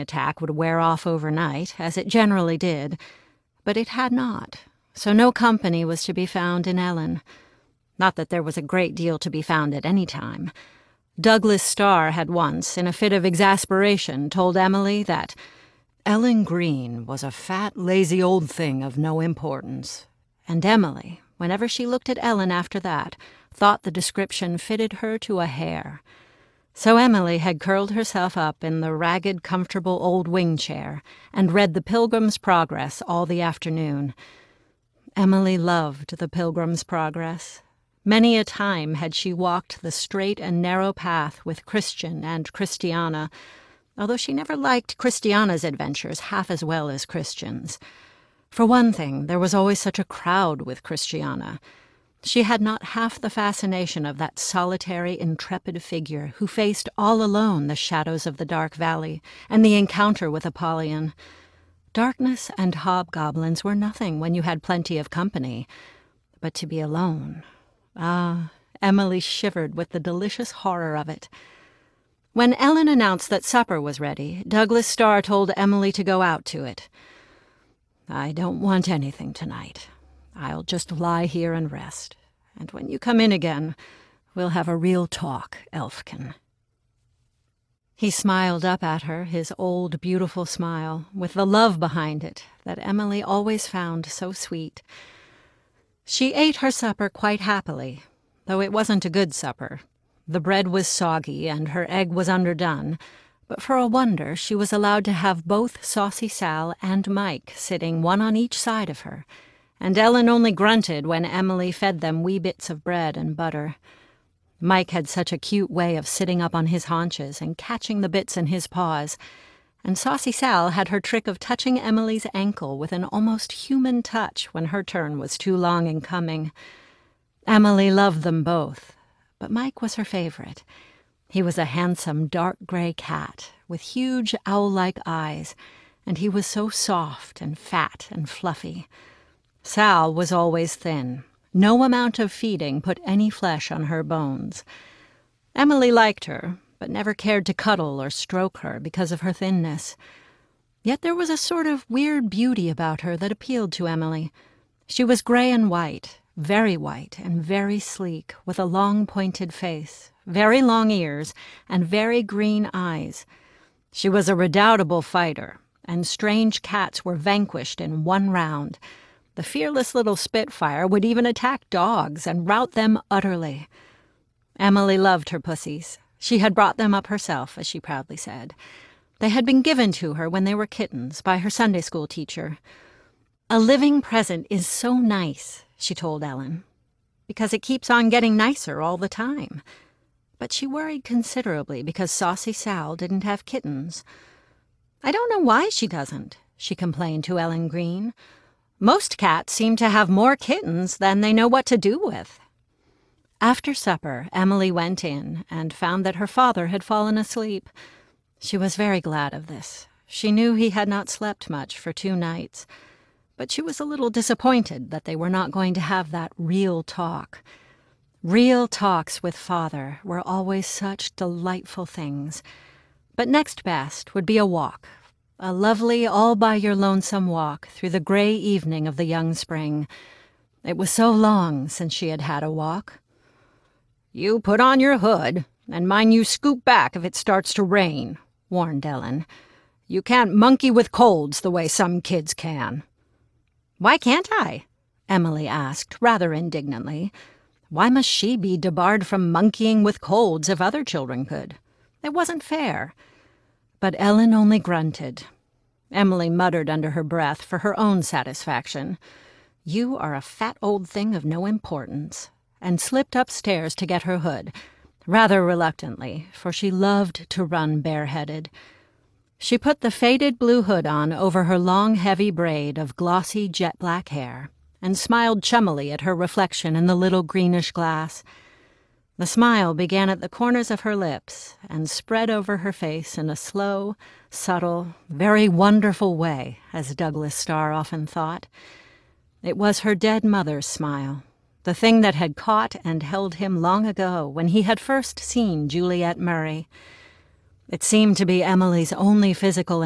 attack would wear off overnight, as it generally did, but it had not, so no company was to be found in Ellen. Not that there was a great deal to be found at any time. Douglas Starr had once, in a fit of exasperation, told Emily that Ellen Green was a fat, lazy old thing of no importance, and Emily, whenever she looked at Ellen after that, thought the description fitted her to a hair. So Emily had curled herself up in the ragged, comfortable old wing chair and read The Pilgrim's Progress all the afternoon. Emily loved The Pilgrim's Progress. Many a time had she walked the straight and narrow path with Christian and Christiana, although she never liked Christiana's adventures half as well as Christian's. For one thing, there was always such a crowd with Christiana. She had not half the fascination of that solitary, intrepid figure who faced all alone the shadows of the dark valley and the encounter with Apollyon. Darkness and hobgoblins were nothing when you had plenty of company, but to be alone— ah, Emily shivered with the delicious horror of it. When Ellen announced that supper was ready, Douglas Starr told Emily to go out to it. "I don't want anything tonight. I'll just lie here and rest, and when you come in again, we'll have a real talk, Elfkin." He smiled up at her, his old, beautiful smile, with the love behind it that Emily always found so sweet. She ate her supper quite happily, though it wasn't a good supper. The bread was soggy and her egg was underdone, but for a wonder she was allowed to have both Saucy Sal and Mike sitting one on each side of her, and Ellen only grunted when Emily fed them wee bits of bread and butter. Mike had such a cute way of sitting up on his haunches and catching the bits in his paws, and Saucy Sal had her trick of touching Emily's ankle with an almost human touch when her turn was too long in coming. Emily loved them both, but Mike was her favorite. He was a handsome dark gray cat with huge owl-like eyes, and he was so soft and fat and fluffy. Sal was always thin. No amount of feeding put any flesh on her bones. Emily liked her, but never cared to cuddle or stroke her because of her thinness. Yet there was a sort of weird beauty about her that appealed to Emily. She was gray and white and very sleek, with a long pointed face, very long ears, and very green eyes. She was a redoubtable fighter, and strange cats were vanquished in one round. The fearless little Spitfire would even attack dogs and rout them utterly. Emily loved her pussies. She had brought them up herself, as she proudly said. They had been given to her when they were kittens by her Sunday school teacher. "A living present is so nice," she told Ellen, "because it keeps on getting nicer all the time." But she worried considerably because Saucy Sal didn't have kittens. "I don't know why she doesn't," she complained to Ellen Green. "Most cats seem to have more kittens than they know what to do with." After supper, Emily went in and found that her father had fallen asleep. She was very glad of this. She knew he had not slept much for 2 nights, but she was a little disappointed that they were not going to have that real talk. Real talks with father were always such delightful things. But next best would be a walk. A lovely, all-by-your-lonesome walk through the gray evening of the young spring. It was so long since she had had a walk. "You put on your hood, and mind you scoot back if it starts to rain," warned Ellen. "You can't monkey with colds the way some kids can." "Why can't I?" Emily asked, rather indignantly. Why must she be debarred from monkeying with colds if other children could? It wasn't fair. But Ellen only grunted. Emily muttered under her breath for her own satisfaction, "You are a fat old thing of no importance," and slipped upstairs to get her hood, rather reluctantly, for she loved to run bareheaded. She put the faded blue hood on over her long, heavy braid of glossy, jet-black hair, and smiled chummily at her reflection in the little greenish glass. The smile began at the corners of her lips and spread over her face in a slow, subtle, very wonderful way, as Douglas Starr often thought. It was her dead mother's smile, the thing that had caught and held him long ago when he had first seen Juliet Murray. It seemed to be Emily's only physical